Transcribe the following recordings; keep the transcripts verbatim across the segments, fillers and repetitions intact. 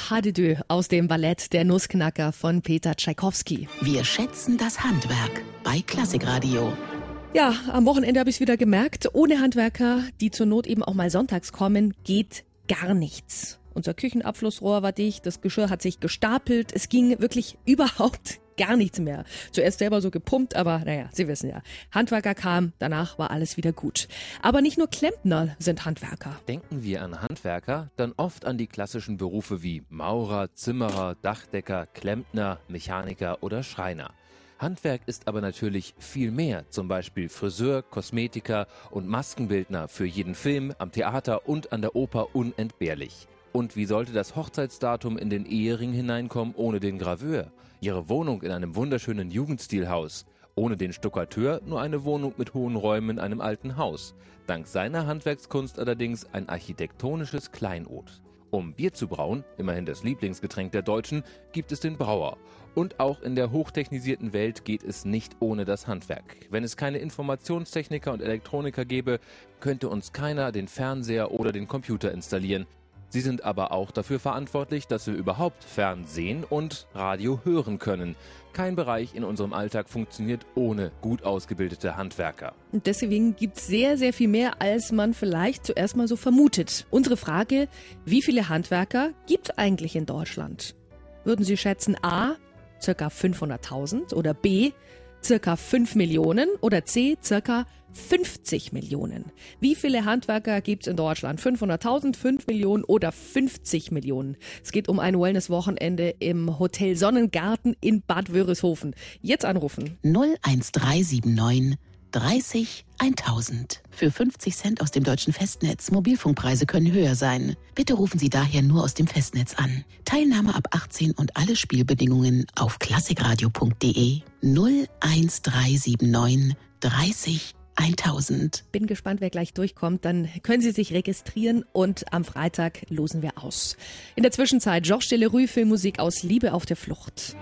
Pas de deux aus dem Ballett Der Nussknacker von Peter Tschaikowski. Wir schätzen das Handwerk bei Klassikradio. Ja, am Wochenende habe ich es wieder gemerkt. Ohne Handwerker, die zur Not eben auch mal sonntags kommen, geht gar nichts. Unser Küchenabflussrohr war dicht, das Geschirr hat sich gestapelt. Es ging wirklich überhaupt gar nichts mehr. Zuerst selber so gepumpt, aber naja, Sie wissen ja. Handwerker kam, danach war alles wieder gut. Aber nicht nur Klempner sind Handwerker. Denken wir an Handwerker, dann oft an die klassischen Berufe wie Maurer, Zimmerer, Dachdecker, Klempner, Mechaniker oder Schreiner. Handwerk ist aber natürlich viel mehr, zum Beispiel Friseur, Kosmetiker und Maskenbildner für jeden Film, am Theater und an der Oper unentbehrlich. Und wie sollte das Hochzeitsdatum in den Ehering hineinkommen ohne den Graveur? Ihre Wohnung in einem wunderschönen Jugendstilhaus. Ohne den Stuckateur nur eine Wohnung mit hohen Räumen in einem alten Haus. Dank seiner Handwerkskunst allerdings ein architektonisches Kleinod. Um Bier zu brauen, immerhin das Lieblingsgetränk der Deutschen, gibt es den Brauer. Und auch in der hochtechnisierten Welt geht es nicht ohne das Handwerk. Wenn es keine Informationstechniker und Elektroniker gäbe, könnte uns keiner den Fernseher oder den Computer installieren. Sie sind aber auch dafür verantwortlich, dass wir überhaupt Fernsehen und Radio hören können. Kein Bereich in unserem Alltag funktioniert ohne gut ausgebildete Handwerker. Und deswegen gibt es sehr, sehr viel mehr, als man vielleicht zuerst mal so vermutet. Unsere Frage, wie viele Handwerker gibt es eigentlich in Deutschland? Würden Sie schätzen A, circa fünfhunderttausend oder B, circa fünf Millionen oder C, circa fünfzig Millionen. Wie viele Handwerker gibt es in Deutschland? fünfhunderttausend, fünf Millionen oder fünfzig Millionen? Es geht um ein Wellness-Wochenende im Hotel Sonnengarten in Bad Wörishofen. Jetzt anrufen. null eins drei sieben neun dreißig tausend. Für fünfzig Cent aus dem deutschen Festnetz. Mobilfunkpreise können höher sein. Bitte rufen Sie daher nur aus dem Festnetz an. Teilnahme ab achtzehn und alle Spielbedingungen auf klassikradio punkt de. null eins drei sieben neun dreißig tausend. Bin gespannt, wer gleich durchkommt. Dann können Sie sich registrieren und am Freitag losen wir aus. In der Zwischenzeit Georges Delerue, Filmmusik aus Liebe auf der Flucht.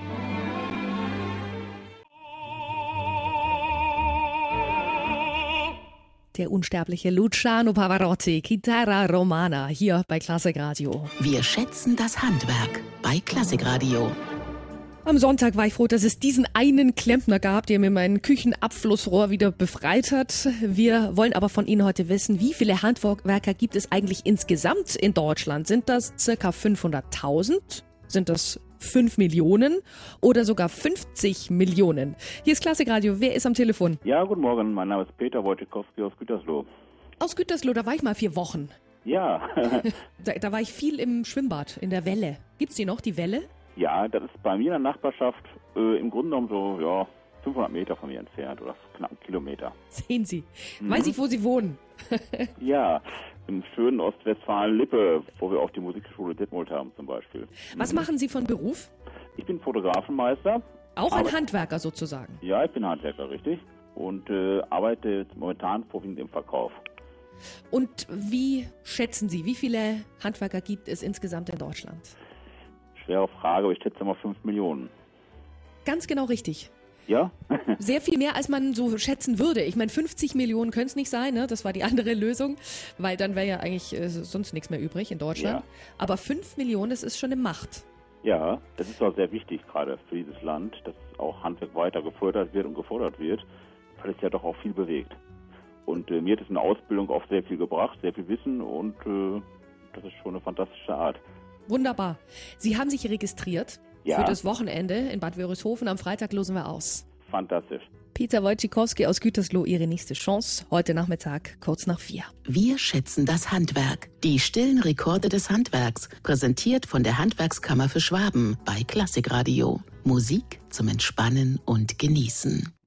Der unsterbliche Luciano Pavarotti, Chitarra Romana, hier bei Klassikradio. Wir schätzen das Handwerk bei Klassikradio. Am Sonntag war ich froh, dass es diesen einen Klempner gab, der mir mein Küchenabflussrohr wieder befreit hat. Wir wollen aber von Ihnen heute wissen, wie viele Handwerker gibt es eigentlich insgesamt in Deutschland? Sind das circa fünfhunderttausend? Sind das fünf Millionen oder sogar fünfzig Millionen? Hier ist Klassikradio. Wer ist am Telefon? Ja, guten Morgen. Mein Name ist Peter Wojciechowski aus Gütersloh. Aus Gütersloh, da war ich mal vier Wochen. Ja. da, da war ich viel im Schwimmbad, in der Welle. Gibt's die noch, die Welle? Ja, das ist bei mir in der Nachbarschaft äh, im Grunde genommen so ja, fünfhundert Meter von mir entfernt oder knapp einen Kilometer. Sehen Sie. Mhm. Weiß ich, wo Sie wohnen. Ja, im schönen Ostwestfalen-Lippe, wo wir auch die Musikschule Detmold haben zum Beispiel. Was mhm. machen Sie von Beruf? Ich bin Fotografenmeister. Auch ein Aber, Handwerker sozusagen? Ja, ich bin Handwerker, richtig. Und äh, arbeite jetzt momentan vorwiegend im Verkauf. Und wie schätzen Sie, wie viele Handwerker gibt es insgesamt in Deutschland? Schwere Frage, aber ich schätze mal fünf Millionen. Ganz genau richtig. Ja? Sehr viel mehr, als man so schätzen würde. Ich meine, fünfzig Millionen können es nicht sein, ne? Das war die andere Lösung, weil dann wäre ja eigentlich äh, sonst nichts mehr übrig in Deutschland. Ja. Aber fünf Millionen, das ist schon eine Macht. Ja, das ist auch sehr wichtig, gerade für dieses Land, dass auch Handwerk weiter gefördert wird und gefordert wird, weil es ja doch auch viel bewegt. Und äh, mir hat es in der Ausbildung auch sehr viel gebracht, sehr viel Wissen und äh, das ist schon eine fantastische Art. Wunderbar. Sie haben sich registriert ja. für das Wochenende in Bad Wörishofen. Am Freitag losen wir aus. Fantastisch. Peter Wojciechowski aus Gütersloh, Ihre nächste Chance. Heute Nachmittag, kurz nach vier. Wir schätzen das Handwerk. Die stillen Rekorde des Handwerks. Präsentiert von der Handwerkskammer für Schwaben bei Klassikradio. Musik zum Entspannen und Genießen.